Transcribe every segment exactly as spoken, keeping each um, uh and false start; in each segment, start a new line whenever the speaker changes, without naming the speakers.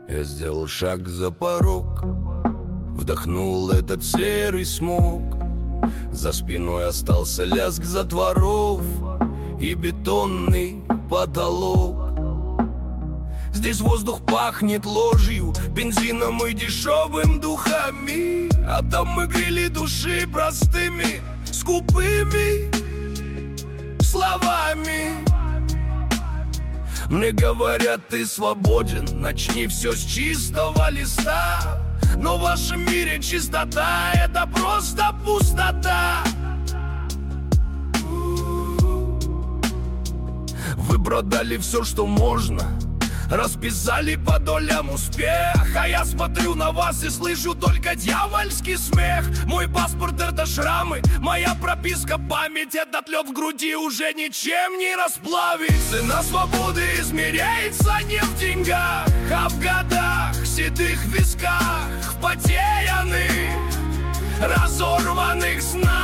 Я сделал шаг за порог, вдохнул этот серый смог. За спиной остался лязг затворов и бетонный потолок. Здесь воздух пахнет ложью, бензином и дешевым духами. А там мы грели души простыми, скупыми словами. Мне говорят, ты свободен, начни все с чистого листа. Но в вашем мире чистота — это просто пустота. Вы продали все, что можно, расписали по долям успех. А я смотрю на вас и слышу только дьявольский смех. Мой паспорт — это шрамы, моя прописка — память. Этот лед в груди уже ничем не расплавить. Цена свободы измеряется не в деньгах, а в годах, седых висках, в потерянных, разорванных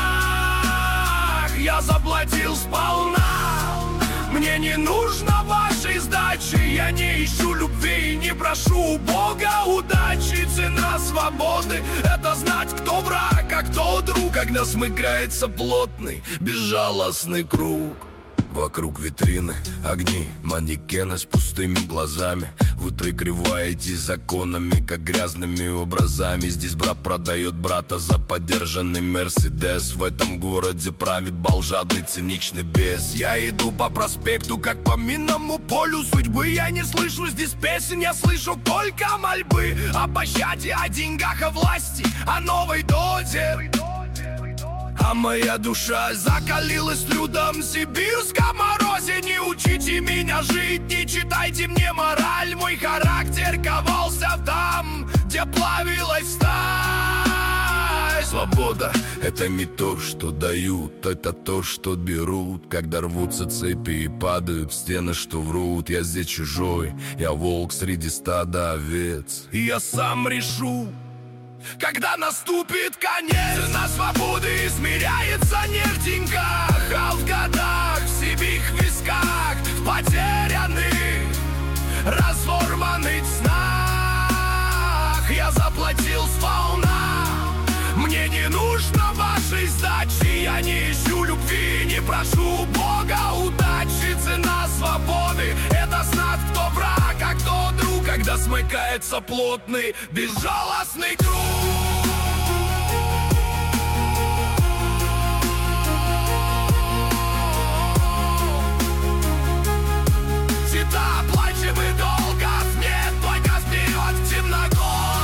снах. Я заплатил сполна. Мне не нужно вашей сдачи, я не ищу любви и не прошу у Бога удачи. Цена свободы — это знать, кто враг, а кто друг, когда смыкается плотный, безжалостный круг. Вокруг витрины огни манекена с пустыми глазами. Вы прикрываетесь законами, как грязными образами. Здесь брат продает брата за подержанный Мерседес. В этом городе правит бал жадный циничный бес. Я иду по проспекту, как по минному полю судьбы. Я не слышу здесь песен, я слышу только мольбы о пощаде, о деньгах, о власти, о новой дозе. А моя душа закалилась трудом в сибирском морозе. Не учите меня жить, не читайте мне мораль. Мой характер ковался там, где плавилась сталь. Свобода — это не то, что дают, это то, что берут. Когда рвутся цепи и падают в стены, что врут. Я здесь чужой, я волк среди стада овец. И я сам решу, когда наступит конец. Цена свободы измеряется не в деньгах, а в годах, в седых висках, в потерянных, разорванных снах. Я заплатил сполна. Мне не нужно вашей сдачи, я не ищу любви, не прошу Бога удачи. Цена свободы — это знать, кто враг, а кто друг, когда смыкается плотный, безжалостный круг. Всегда оплачивай долгов, нет, только вперед в темноту.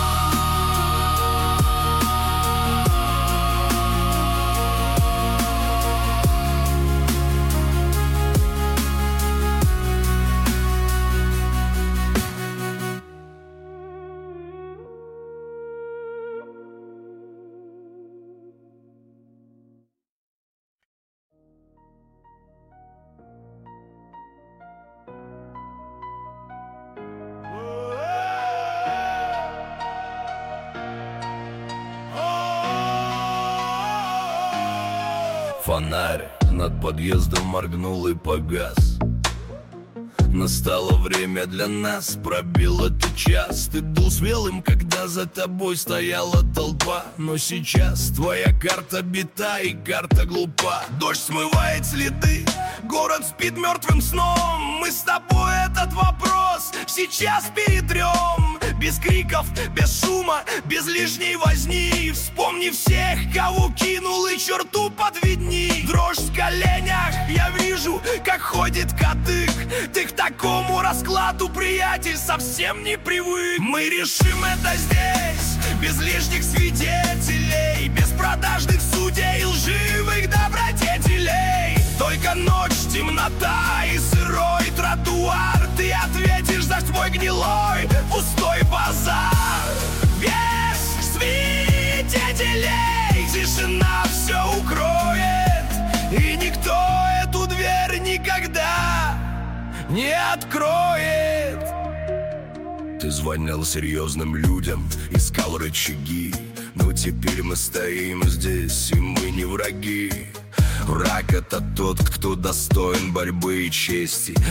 Фонарь над подъездом моргнул и погас. Настало время для нас, пробил этот час. Ты был смелым, когда за тобой стояла толпа. Но сейчас твоя карта бита и карта глупа. Дождь смывает следы, город спит мертвым сном. Мы с тобой этот вопрос сейчас перетрем. Без криков, без шума, без лишней возни. Вспомни всех, кого кинул и черту подведни. Дрожь в коленях, я вижу, как ходит кадык. Ты к такому раскладу, приятель, совсем не привык. Мы решим это здесь, без лишних свидетелей, без продажных судей, лживых добродетелей. Только ночь, темнота и сырой тротуар. Ты ответишь за свой гнилой пустой базар. Без свидетелей тишина все укроет, и никто эту дверь никогда не откроет. Ты звонил серьезным людям, искал рычаги. Но теперь мы стоим здесь, и мы не враги. Враг — это тот, кто достоин борьбы и чести. А ты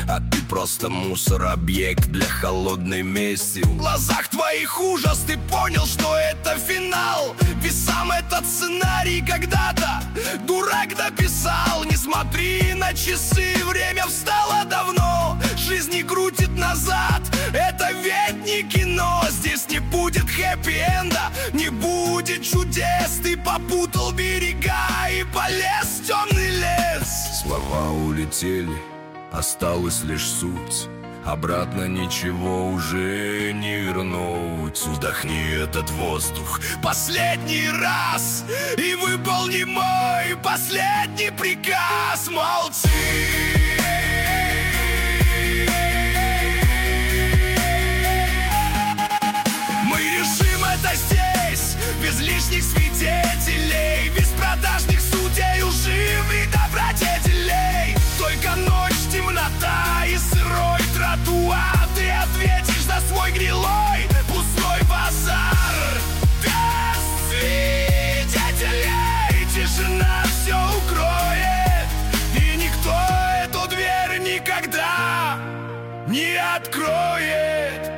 просто мусор, объект для холодной мести. В глазах твоих ужас, ты понял, что это финал. Ведь сам этот сценарий когда-то дурак дописал. Не смотри на часы, время встало давно. Жизнь не крутит назад, это ведь не кино. Здесь не будет хэппи-энда, не будет чудес. Ты попутал берега и полез в темный лес. Слова улетели, осталась лишь суть. Обратно ничего уже не вернуть. Вдохни этот воздух последний раз и выполни мой последний приказ. Молчи. Мы решим это здесь, без лишних свидетелей, без продажных судей, лживых добродетелей. Только ночь, темнота и сырой тротуар. Ты ответишь за свой гнилой пустой базар. Без свидетелей тишина все укроет, и никто эту дверь никогда не откроет.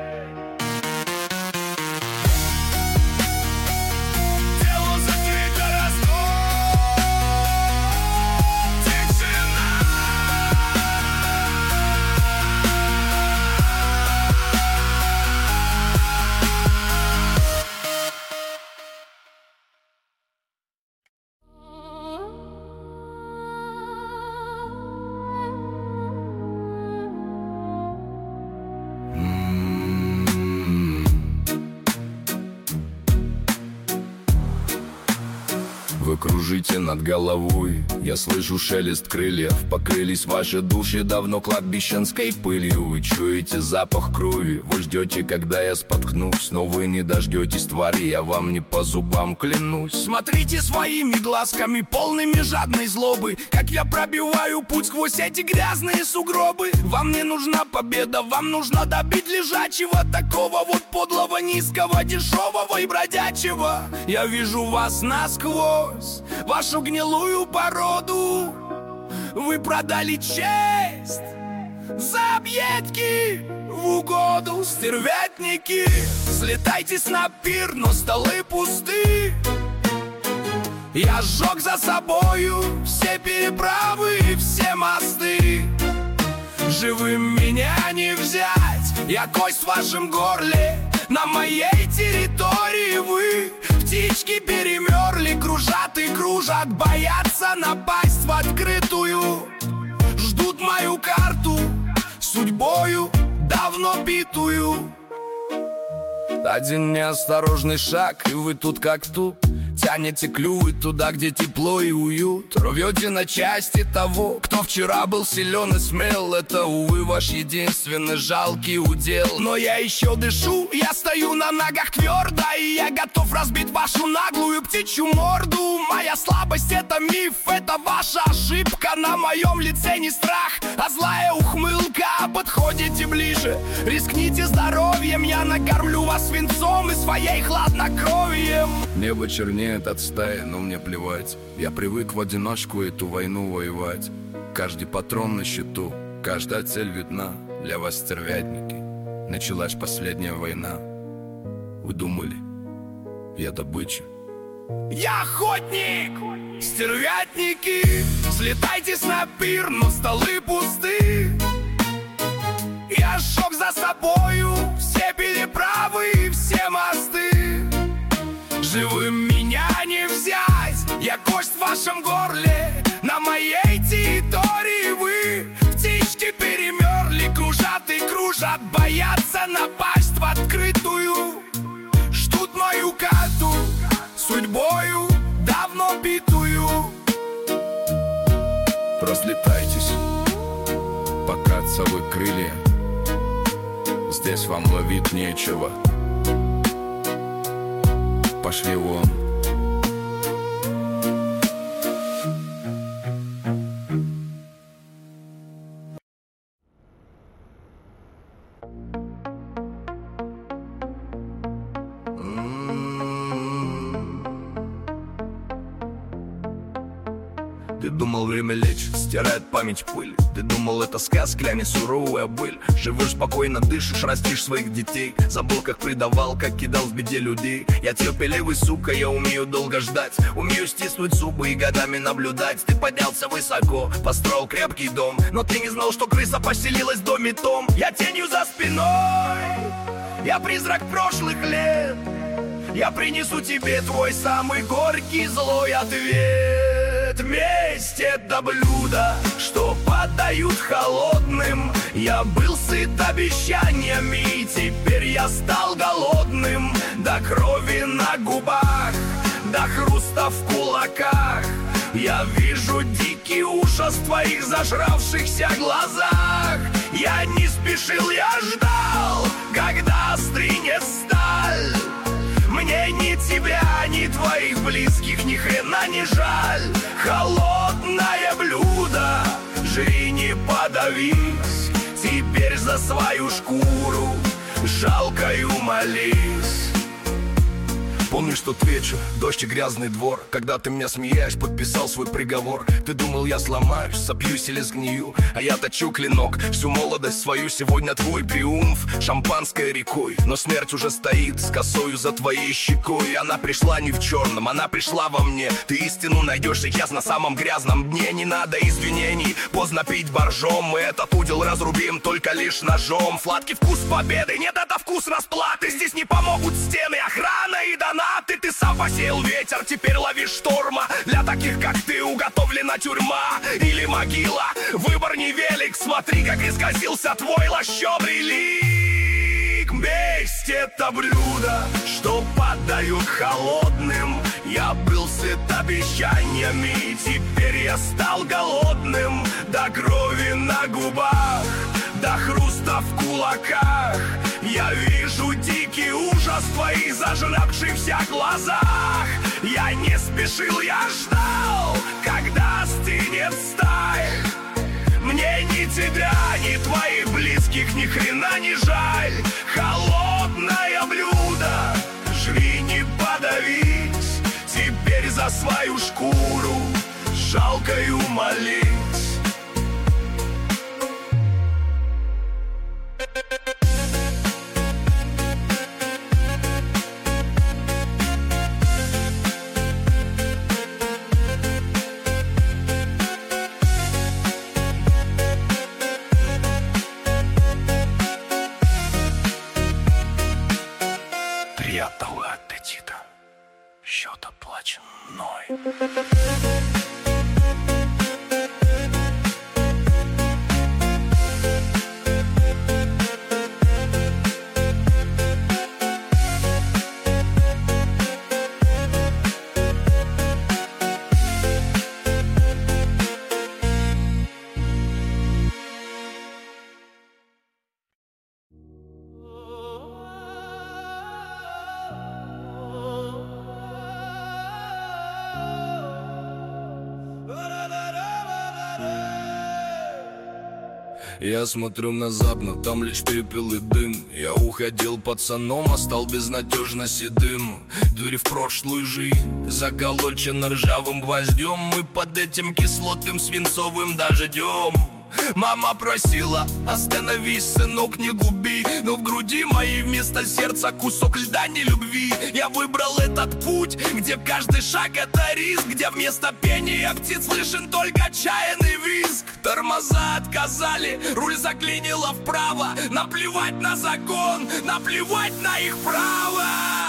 Вы кружите над головой, я слышу шелест крыльев. Покрылись ваши души давно кладбищенской пылью. Вы чуете запах крови, вы ждете, когда я споткнусь. Но вы не дождетесь, твари, я вам не по зубам клянусь. Смотрите своими глазками, полными жадной злобы, как я пробиваю путь сквозь эти грязные сугробы. Вам не нужна победа, вам нужно добить лежачего, такого вот подлого, низкого, дешевого и бродячего. Я вижу вас насквозь, вашу гнилую породу. Вы продали честь за объедки в угоду. Стервятники, слетайтесь на пир, но столы пусты. Я сжег за собою все переправы и все мосты. Живым меня не взять, я кость в вашем горле. На моей территории вы, птички, перемерли, кружат и кружат, боятся напасть в открытую. Ждут мою карту, судьбою давно битую. Один неосторожный шаг, и вы тут как тут. Тянете клювы туда, где тепло и уют. Рвете на части того, кто вчера был силен и смел. Это, увы, ваш единственный жалкий удел. Но я еще дышу, я стою на ногах твердо, и я готов разбить вашу наглую птичью морду. Моя слабость — это миф, это ваша ошибка. На моем лице не страх, а злая ухмылка. Подходите ближе, рискните здоровьем. Я накормлю вас свинцом и своей хладнокровием. Небо чернеет от стаи, но мне плевать. Я привык в одиночку эту войну воевать. Каждый патрон на счету, каждая цель видна. Для вас, стервятники, началась последняя война. Вы думали, я добыча? Я охотник! Стервятники, слетайтесь на пир, но столы пусты. Я сжег за собою все переправы и все мосты. Живым меня не взять, я кость в вашем горле. На моей территории вы, птички, перемерли, кружат и кружат, боятся напасть в открытую. Ждут мою карту, судьбою давно битую. Разлетайтесь, пока целые крылья. Здесь вам ловить нечего. Пошли вон. Ты думал, время лечит, стирает память пыль. Ты думал, это сказка, а не суровая быль. Живешь спокойно, дышишь, растишь своих детей. Забыл, как предавал, как кидал в беде людей. Я терпеливый, сука, я умею долго ждать. Умею стиснуть зубы и годами наблюдать. Ты поднялся высоко, построил крепкий дом, но ты не знал, что крыса поселилась в доме том. Я тенью за спиной, я призрак прошлых лет. Я принесу тебе твой самый горький злой ответ. Месть — это блюдо, что подают холодным. Я был сыт обещаниями, и теперь я стал голодным. До крови на губах, до хруста в кулаках. Я вижу дикий ужас в твоих зажравшихся глазах. Я не спешил, я ждал, когда остринет сталь. Мне ни тебя, ни твоих близких ни хрена не жаль. Холодное блюдо, жри, не подавись. Теперь за свою шкуру жалкою молись. Помнишь тот вечер, дождь и грязный двор, когда ты мне, смеясь, подписал свой приговор. Ты думал, я сломаюсь, сопьюсь или сгнию, а я точу клинок всю молодость свою. Сегодня твой триумф шампанской рекой, но смерть уже стоит с косою за твоей щекой. Она пришла не в черном, она пришла во мне. Ты истину найдешь сейчас на самом грязном дне. Не надо извинений, поздно пить боржом. Мы этот удел разрубим только лишь ножом. Сладкий вкус победы, нет, это вкус расплаты. Здесь не помогут стены, охрана и донаты. Ты сам посеял ветер, теперь лови шторма. Для таких, как ты, уготовлена тюрьма или могила. Выбор невелик, смотри, как исказился твой лощеный лик. Месть — это блюдо, что подают холодным. Я был сыт обещаниями, и теперь я стал голодным. До крови на губах, до хруста в кулаках. Я вижу дикий ужас в твоих зажравшихся глазах. Я не спешил, я ждал, когда остынет сталь. Мне ни тебя, ни твоих близких ни хрена не жаль. Холодное блюдо, жри, не подавись. Теперь за свою шкуру жалкою молись. Приятного аппетита. Счет оплачен мной. Я смотрю назад, но там лишь пепел и дым. Я уходил пацаном, а стал безнадежно седым. Дверь в прошлую жизнь заколочена ржавым гвоздем. Мы под этим кислотным свинцовым дождем. Мама просила: остановись, сынок, не губи. Но в груди моей вместо сердца кусок льда не любви. Я выбрал этот путь, где каждый шаг это риск, где вместо пения птиц слышен только отчаянный визг. Тормоза отказали, руль заклинило вправо. Наплевать на закон, наплевать на их право.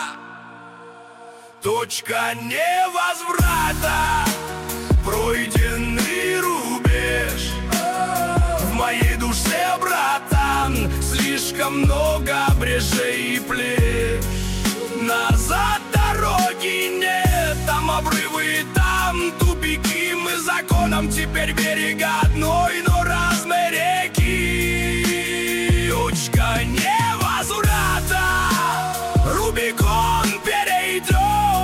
Точка невозврата, пройденный рубеж. В моей душе, братан, слишком много брежей и плеч. Назад дороги нет, там обрывы и там тупики. Мы законом теперь берега одной, но разной реки. Точка невозврата, Рубикон перейден.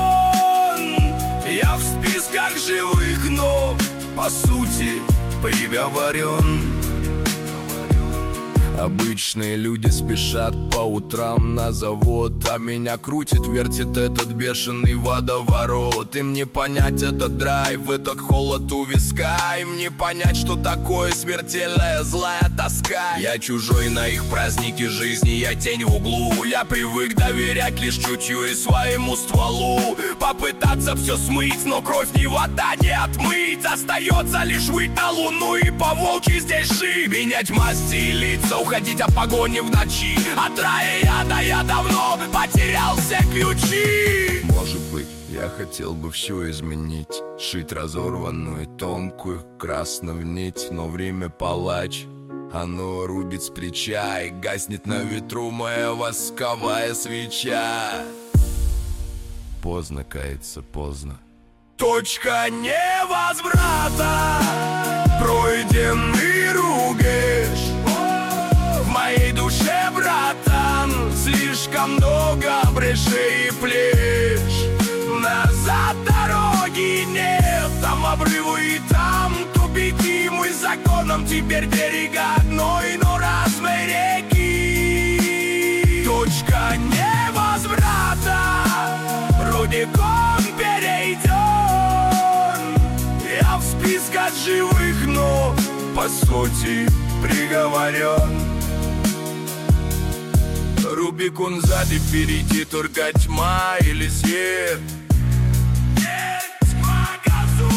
Я в списках живых, но по сути приговорен. Обычные люди спешат по утрам на завод, а меня крутит, вертит этот бешеный водоворот. Им не понять этот драйв, этот холод у виска. Им не понять, что такое смертельная злая тоска. Я чужой на их празднике жизни, я тень в углу. Я привык доверять лишь чутью и своему стволу. Попытаться все смыть, но кровь ни вода не отмыть. Остается лишь выйти на луну и по волчьи здесь жить. Менять масти и лица, уходить от погони в ночи. От рая я, да я давно потерял все ключи. Может быть, я хотел бы все изменить, шить разорванную тонкую красную нить. Но время палач, оно рубит с плеча, и гаснет на ветру моя восковая свеча. Поздно каяться, поздно. Точка невозврата, пройденный рубеж. В моей душе, братан, слишком много брешей и плеч. Назад дороги нет, там обрывы и там тупики. Мы законом теперь берега одной, но разной реки. Точка невозврата, Рубикон перейден. Я в списках живых, но по сути приговорен. Рубикон сзади, впереди только тьма или свет. Нет, тьма газу.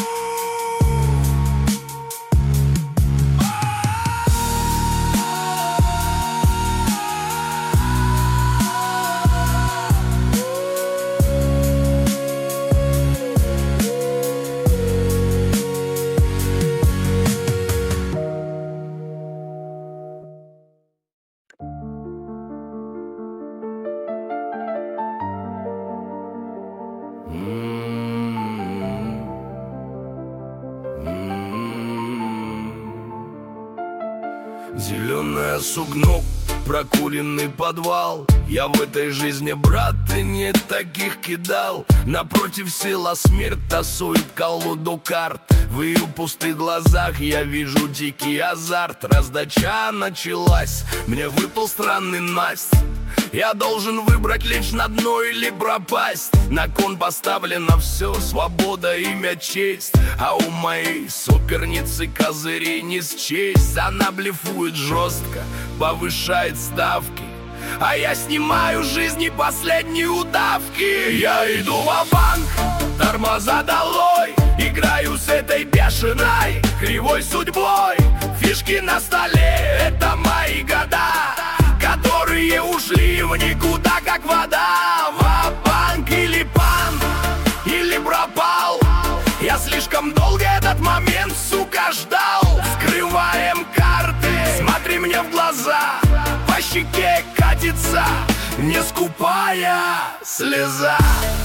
Зеленое сугно, прокуренный подвал. Я в этой жизни, брат, и не таких кидал. Напротив сила смерть тасует колоду карт. В ее пустых глазах я вижу дикий азарт. Раздача началась, мне выпал странный насть. Я должен выбрать лишь на дно или пропасть. На кон поставлено все, свобода, имя, честь. А у моей суперницы козырей не счесть. Она блефует жестко, повышает ставки, а я снимаю жизни последние удавки. Я иду ва-банк, тормоза долой. Играю с этой бешеной, кривой судьбой. Фишки на столе, это мои года, которые ушли в никуда, как вода. Ва-банк или пан, или пропал. Я слишком долго этот момент, сука, ждал. Скрываем карты, смотри мне в глаза. По щеке катится не скупая слеза.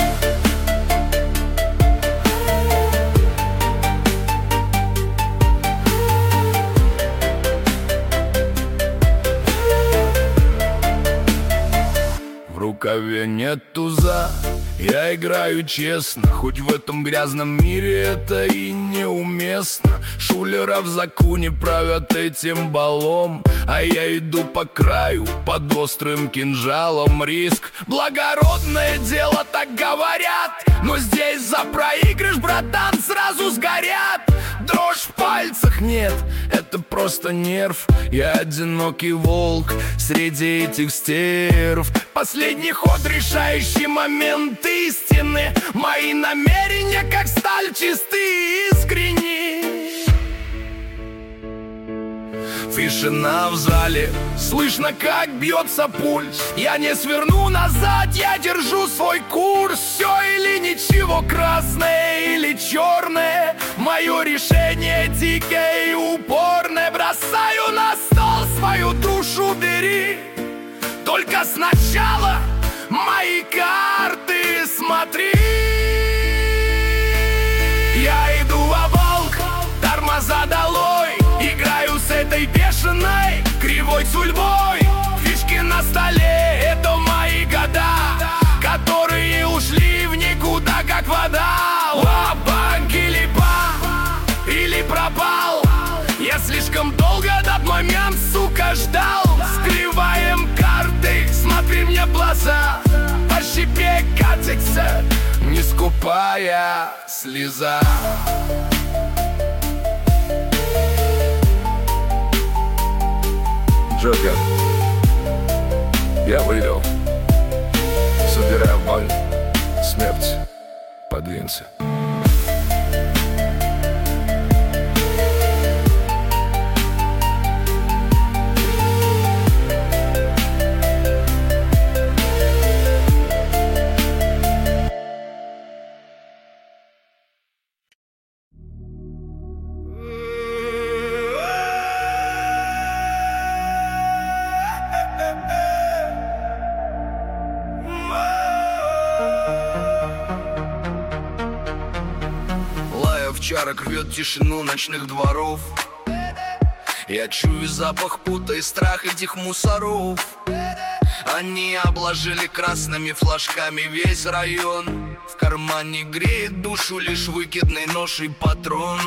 В рукаве нет туза, я играю честно, хоть в этом грязном мире это и неуместно. Шулера в законе правят этим балом, а я иду по краю под острым кинжалом. Риск — благородное дело, так говорят, но здесь за проигрыш, братан, сразу сгорят. Дрожь в пальцах нет, это просто нерв. Я одинокий волк среди этих стерв. Последний ход, решающий момент истины. Мои намерения, как сталь, чисты и искренни. Тишина в зале, слышно, как бьется пульс. Я не сверну назад, я держу свой курс. Все или ничего, красное или черное. Мое решение дикое и упорное. Бросаю на стол свою душу, бери. Только сначала мои карты смотри. Я иду ва-волк, тормоза долой. Играю с этой бешеной, кривой судьбой. Фишки на столе, это мои года, которые ушли в никуда, как вода. Ва-банк или пан, или пропал. Я слишком долго этот момент, сука, ждал. глаза, по щепе катится не скупая слеза. Джокер, я выйду, собираю боль, смерть, подвинься. Овчарок рвет тишину ночных дворов. Я чую запах пута и страх этих мусоров. Они обложили красными флажками весь район. В кармане греет душу лишь выкидный нож и патрон.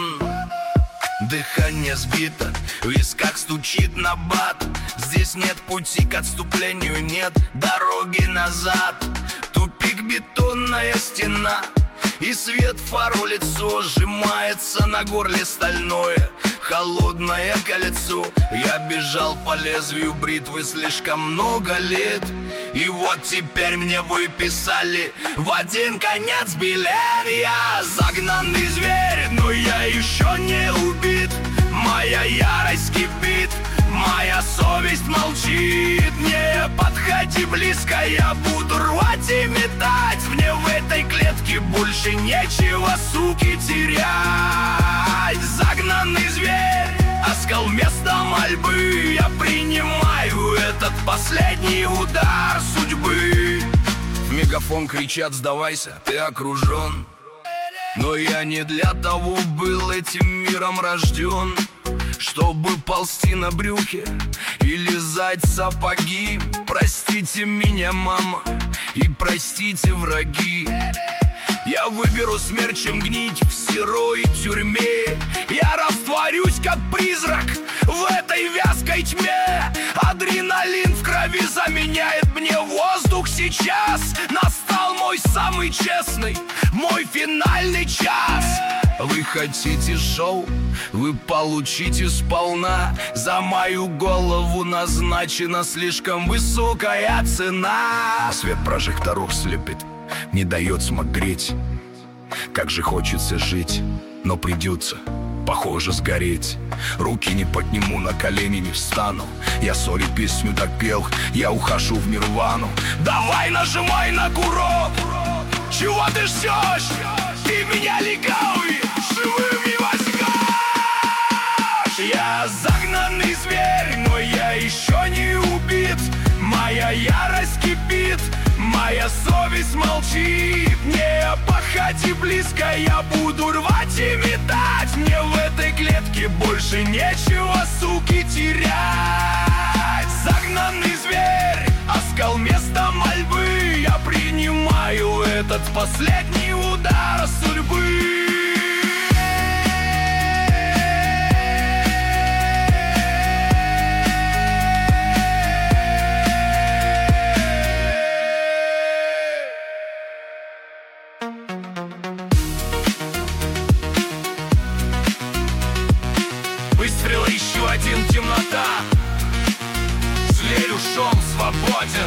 Дыхание сбито, в висках стучит набат. Здесь нет пути к отступлению, нет дороги назад. Тупик, бетонная стена, и свет фар у лицо сжимается на горле стальное, холодное кольцо. Я бежал по лезвию бритвы слишком много лет, и вот теперь мне выписали в один конец билет. Я загнанный зверь, но я еще не убит. Моя ярость кипит, моя совесть молчит. Не подходи близко, я буду рвать и метать. Мне в этой клетке больше нечего, суки, терять. Загнанный зверь, оскал вместо мольбы. Я принимаю этот последний удар судьбы. В мегафон кричат: сдавайся, ты окружен. Но я не для того был этим миром рожден, чтобы ползти на брюхе и лизать сапоги. Простите меня, мама, и простите, враги. Я выберу смерть, чем гнить в сырой тюрьме. Я растворюсь, как призрак, в этой вязкой тьме. Адреналин в крови заменяет мне воздух сейчас. Настал мой самый честный, мой финальный час. Вы хотите шоу? Вы получите сполна. За мою голову назначена слишком высокая цена. Свет прожекторов слепит, не дает смотреть. Как же хочется жить, но придется, похоже, сгореть. Руки не подниму, на колени не встану. Я соли песню так пел, я ухожу в нирвану. Давай нажимай на курок. Чего ты ждешь? Ты меня легавый живым не возьмешь. Я загнанный зверь, но я еще не убит. Моя ярость кипит, моя совесть молчит. Не подходи близко, я буду рвать и метать. Мне в этой клетке больше нечего, суки, терять. Загнанный зверь, оскал вместо мольбы. Я принимаю этот последний удар судьбы. Выстрел, еще один, темнота. Зверь ушел, свободен.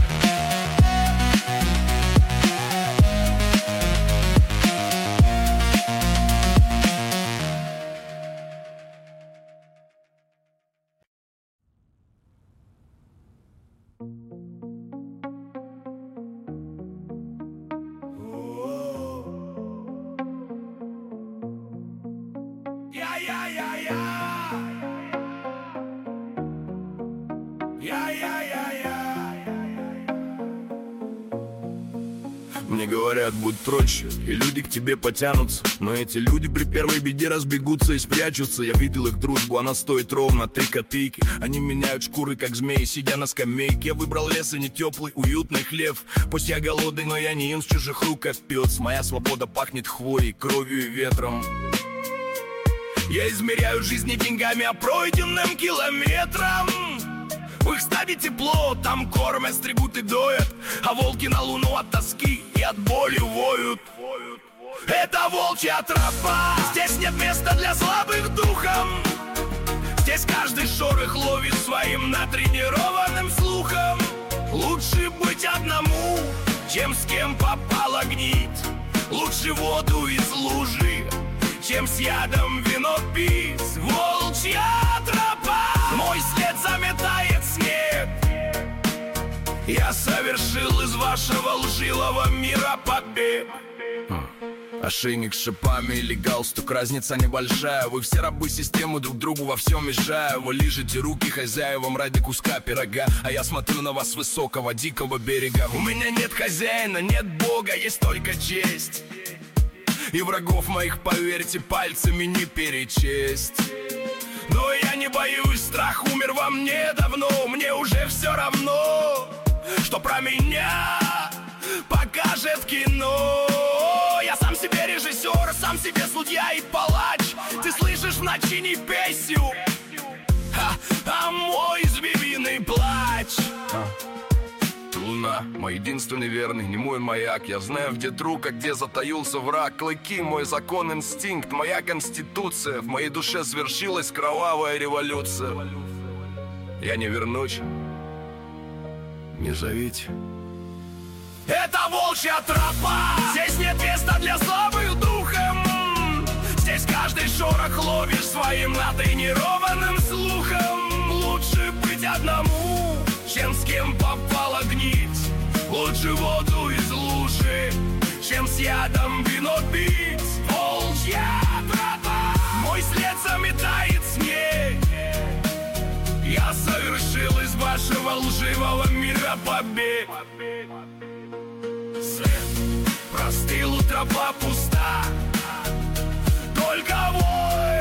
Мне говорят, будь проще, и люди к тебе потянутся. Но эти люди при первой беде разбегутся и спрячутся. Я видел их дружбу, она стоит ровно три копейки. Они меняют шкуры, как змеи, сидя на скамейке. Я выбрал лес и не теплый, уютный хлев. Пусть я голодный, но я не ем с чужих рук, как пес. Моя свобода пахнет хвоей, кровью и ветром. Я измеряю жизнь не деньгами, а пройденным километром. В их стабе тепло, там кормят, стригут и доят, а волки на луну от тоски и от боли воют. Это волчья тропа, здесь нет места для слабых духом. Здесь каждый шорох ловит своим натренированным слухом. Лучше быть одному, чем с кем попало гнить. Лучше воду из лужи, чем с ядом вино пить. Волчья тропа, мой след заметает снег. Я совершил из вашего лживого мира побег. Ошейник с шипами или галстук, разница небольшая. Вы все рабы системы, друг другу во всем мешая. Вы лижете руки хозяевам ради куска пирога, а я смотрю на вас с высокого дикого берега. У меня нет хозяина, нет бога, есть только честь. И врагов моих, поверьте, пальцами не перечесть. Но я не боюсь, страх умер во мне давно. Мне уже все равно, что про меня покажет кино. Я сам себе режиссер, сам себе судья и палач. Ты слышишь в ночи не песню, а, а мой змеиный плач. Луна, мой единственный верный, не мой маяк. Я знаю, где друг, а где затаился враг. Клыки, мой закон, инстинкт, моя конституция. В моей душе свершилась кровавая революция. Я не вернусь, не зовите. Это волчья тропа, здесь нет места для слабых духом. Здесь каждый шорох ловишь своим натренированным слухом. Лучше быть одному, чем с кем попало гнить. Лучше воду из лужи, чем с ядом вино пить. Волчья тропа, мой след заметает снег. Я совершил из вашего лживого мира побег. Свет простыл, тропа пуста, только вой.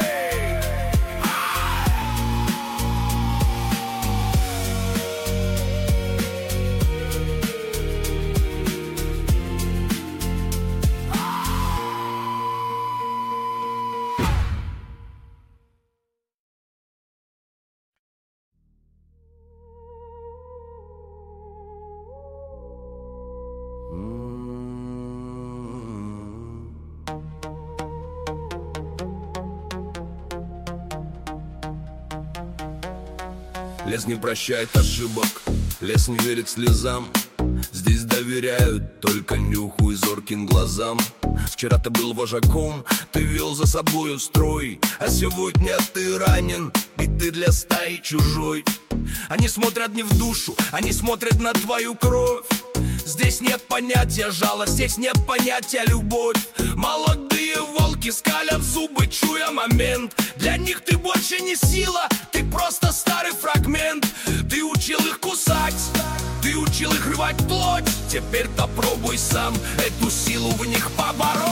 Лес не прощает ошибок, лес не верит слезам. Здесь доверяют только нюху и зорким глазам. Вчера ты был вожаком, ты вел за собою строй, а сегодня ты ранен, и ты для стаи чужой. Они смотрят не в душу, они смотрят на твою кровь. Здесь нет понятия жалость, здесь нет понятия любовь. Молодые волки скалят зубы, чуя момент. Для них ты больше не сила, ты просто старый фрагмент. Ты учил их кусать, ты учил их рвать плоть. Теперь попробуй сам эту силу в них побороть.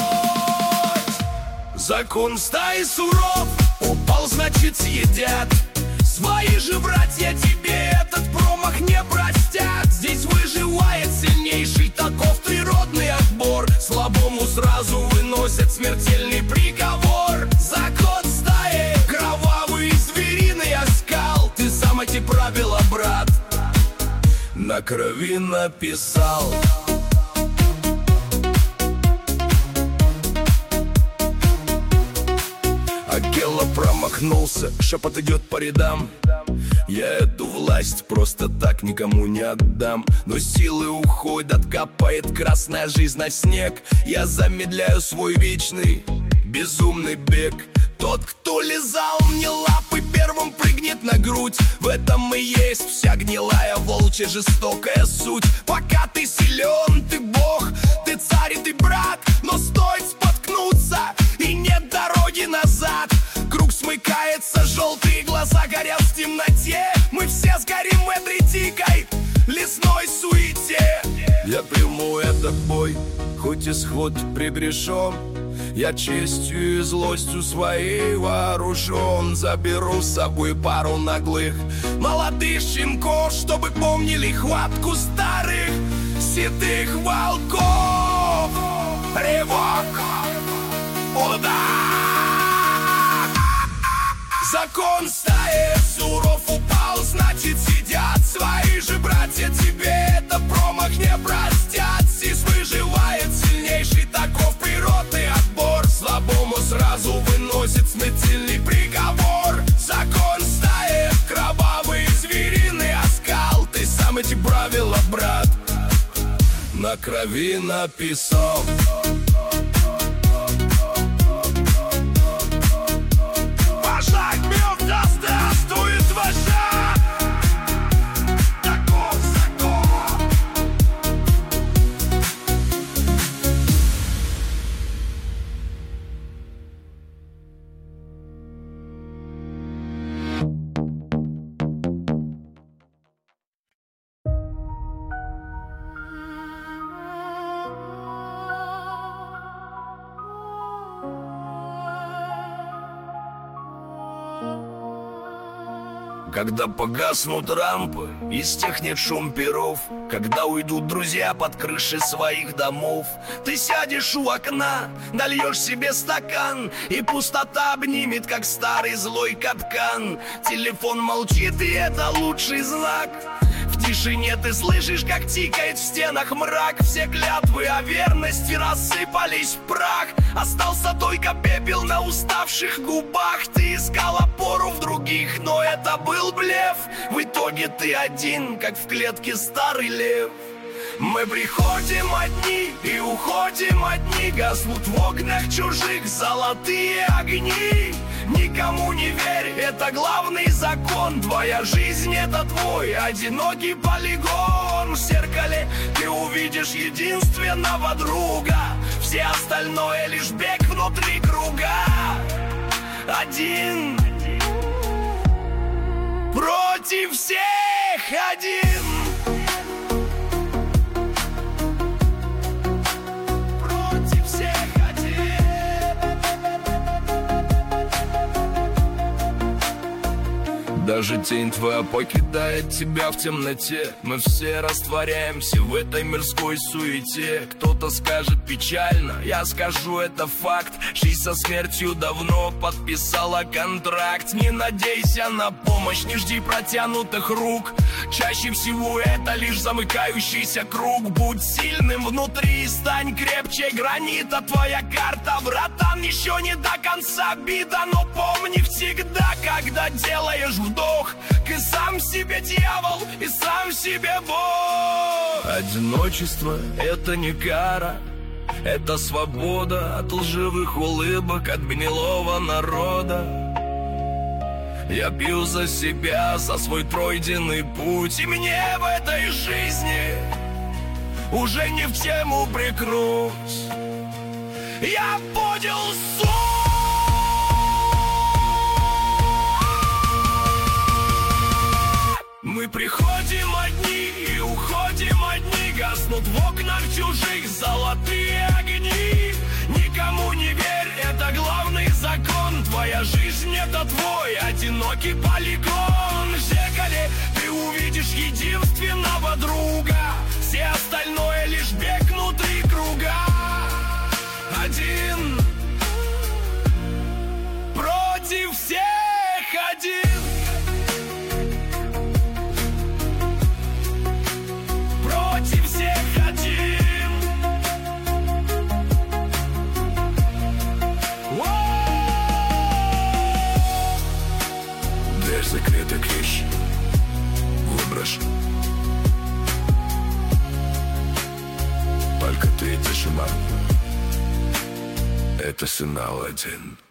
Закон стаи суров, упал, значит съедят. Свои же братья тебе этот промах не простят. Здесь выживает сильнейший, таков природный отбор. Слабому сразу выносят смертельный приговор. Закон стаи, кровавый звериный оскал. Ты сам эти правила, брат, на крови написал. Акела промахнулся, шепот идет по рядам. Я эту власть просто так никому не отдам. Но силы уходят, капает красная жизнь на снег. Я замедляю свой вечный безумный бег. Тот, кто лизал мне лапы, первым прыгнет на грудь. В этом и есть вся гнилая волчья жестокая суть. Пока ты силен, ты бог, ты царь и ты брат. Но стоит споткнуться, и нет дороги назад. Круг смыкается, желтые глаза горят в темноте. Мы все сгорим в этой дикой лесной суете. Я приму этот бой, хоть исход прегрешен. Я честью и злостью своей вооружен. Заберу с собой пару наглых молодых щенков, чтобы помнили хватку старых седых волков. Ревок, удар. Закон стаи суров упал, значит сидит. Свои же братья тебе это промах не простят. Сис выживает сильнейший, таков природный отбор. Слабому сразу выносит смертельный приговор. Закон стаи, кровавый звериный оскал. Ты сам эти правила, брат, на крови написал. Вожак мил, да здравствует вожак! Таков закон. Когда погаснут рампы, из тех нет шум перов, когда уйдут друзья под крыши своих домов, ты сядешь у окна, нальешь себе стакан, и пустота обнимет, как старый злой капкан. Телефон молчит, и это лучший знак. В тишине ты слышишь, как тикает в стенах мрак. Все клятвы о верности рассыпались в прах. Остался только пепел на уставших губах. Ты искал опору в других, но это был блеф. В итоге ты один, как в клетке старый лев. Мы приходим одни и уходим одни. Гаснут в окнах чужих золотые огни. Никому не верь, это главный закон. Твоя жизнь — это твой одинокий полигон. В зеркале ты увидишь единственного друга. Все остальное лишь бег внутри круга. Один против всех, один. Даже тень твоя покидает тебя в темноте. Мы все растворяемся в этой мирской суете. Кто-то скажет печально, я скажу, это факт. Жизнь со смертью давно подписала контракт. Не надейся на помощь, не жди протянутых рук. Чаще всего это лишь замыкающийся круг. Будь сильным внутри и стань крепче гранита. Твоя карта, братан, еще не до конца бита. Но помни всегда, когда делаешь вдох, ты сам себе дьявол и сам себе Бог. Одиночество — это не кара, это свобода от лживых улыбок, от гнилого народа. Я пью за себя, за свой пройденный путь, и мне в этой жизни уже не в тему прикруть. Я понял суть. Мы приходим одни и уходим одни. Гаснут в окнах чужих золотые огни. Никому не верь, это главный закон. Твоя жизнь — это твой одинокий полигон. В зеркале ты увидишь единственного друга. Все остальное лишь бег внутри круга. Один против всех, один. Закрытый ключ выброшен. Только ты и тишина. Это сигнал один.